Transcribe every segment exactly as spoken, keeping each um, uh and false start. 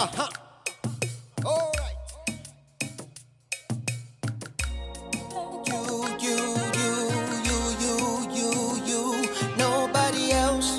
Uh-huh. All right. You, you, you, you, you, you, you. Nobody else.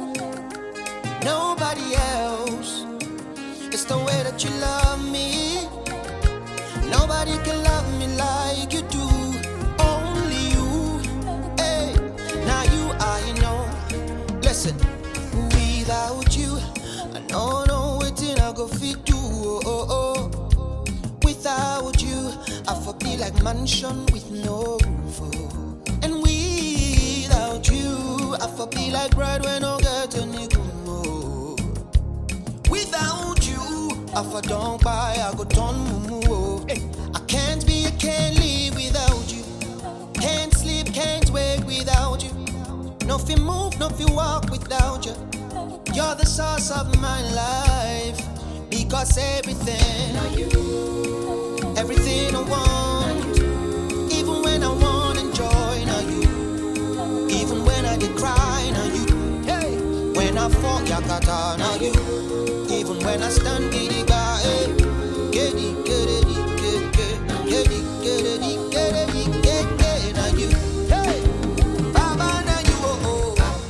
Nobody else. It's the way that you love me. Nobody can love me like you do. Only you. Hey, now you I know. Listen, without you, I don't know what I go fit do. Oh, oh, oh. Without you, I for be like mansion with no roof. Oh. And without you, I for be like bride when I get any good more. Without you, I for don't buy, I go turn mumu. Oh. I can't be, I can't live without you. Can't sleep, can't wake without you. Nothing move, nothing walk without you. You're the source of my life. Because everything, everything I want, even when I want enjoy, now you. Even when I get cry, now you. Hey, when I fall, yakata, now you. Even when I stand, giddy guy, hey, giddy, giddy, giddy, giddy, giddy, giddy, giddy, giddy, now you. Hey, Baba, now you, oh, oh.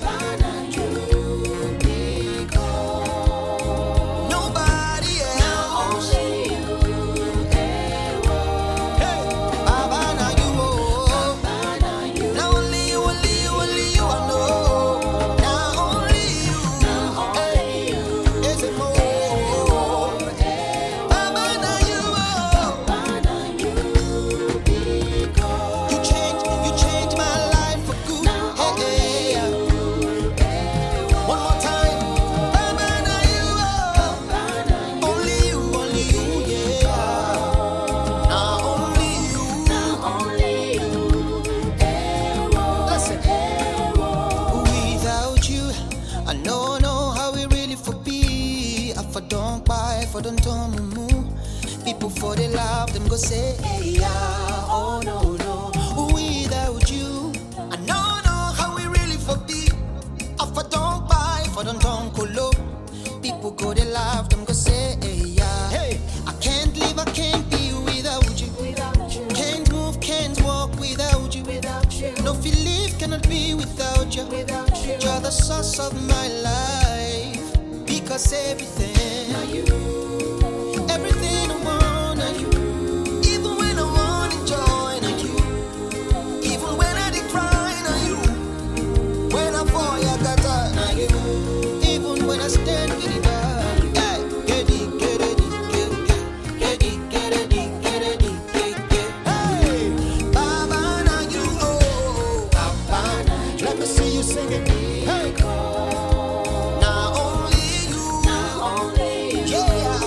People for they love them go say, hey, yeah, oh no, no. Without you, I don't know how we really for be. If I don't buy, if I don't don't colo. People go they love them go say, hey, yeah. Hey, I can't live, I can't be without you. Without you. Can't move, can't walk without you. Without you. No feel live, cannot be without you. Without you. You're the source of my life. Because everything, now you. Everything I want, are you. Even when I want to join, are you. Even when I decline, are you. When I fall, I got time, are you. Even when I stand with you, hey, get it, get it, get it, get it, get it, get it, get it. Hey, Baba, now you, oh, Baba, let me see you sing it. Hey, now only you, now only you, yeah.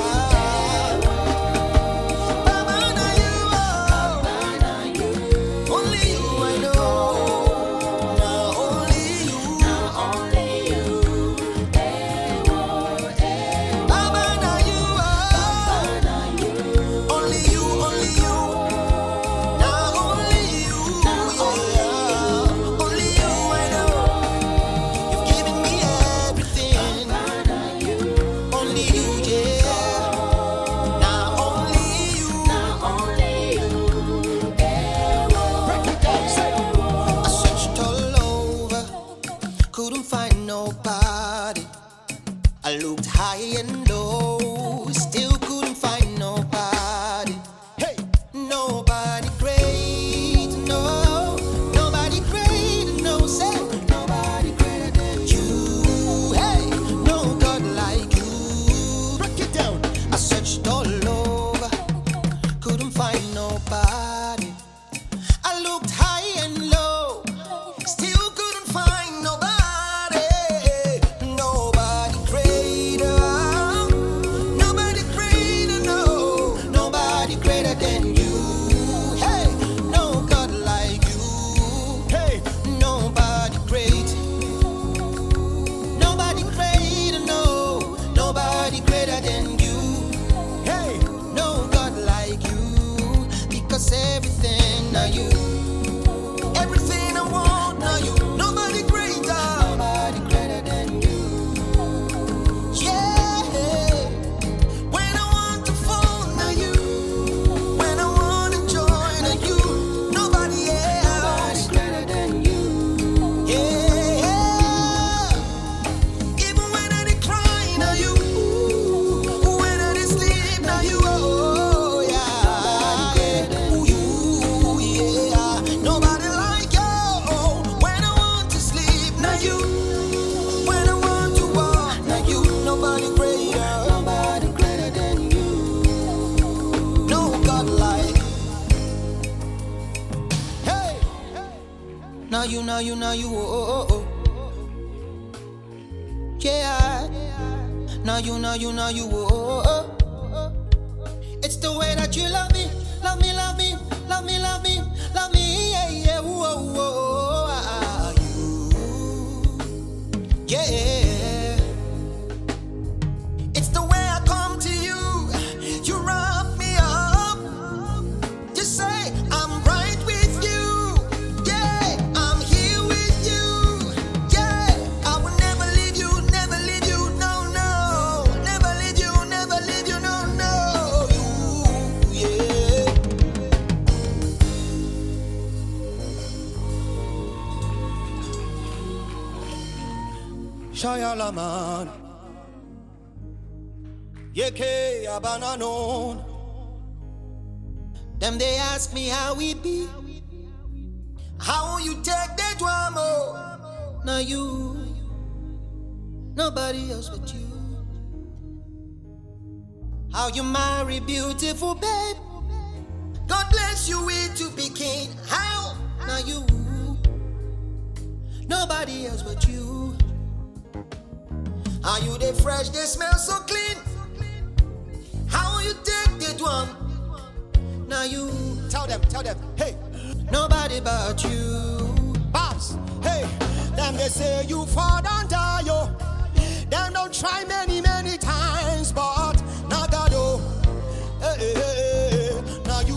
I looked high and low, still couldn't find nobody. Hey, nobody great, no, nobody great, no, say nobody greater than you. Hey, no God like you. Break it down. I searched all over, couldn't find nobody. I looked high and low, still couldn't find nobody. Nobody greater, nobody greater. Now you, now you, now you, oh, oh, oh. Yeah. Now you, now you, now you, oh, oh, oh. It's the way that you love me, love me, love me, love me, love me, love me, yeah, yeah, whoa, whoa, ah, you, yeah. It's the way I come to you, you wrap me up, you say I'm right with you, yeah, I'm here with you, yeah, I will never leave you, never leave you, no, no, never leave you, never leave you, no, no, you, yeah. Shayala man, yeke abananon. Them they ask me how we be, how you take the drama. Now you, nobody else but you. How you marry beautiful babe, God bless you with to be king. How? Now you, nobody else but you. How you they fresh, they smell so clean. How you take the drum? Now you Tell them, tell them, hey, nobody but you. Babs, hey, them they say you fall and die, yo. Them don't try many, many times, but now God, oh, hey, hey, hey, now you.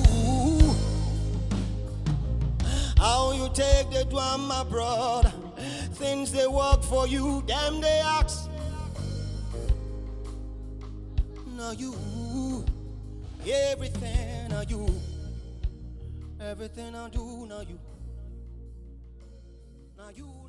How you take the drum, my brother? Things they work for you, them they ask. Now you, everything now you, everything I do now you, now you.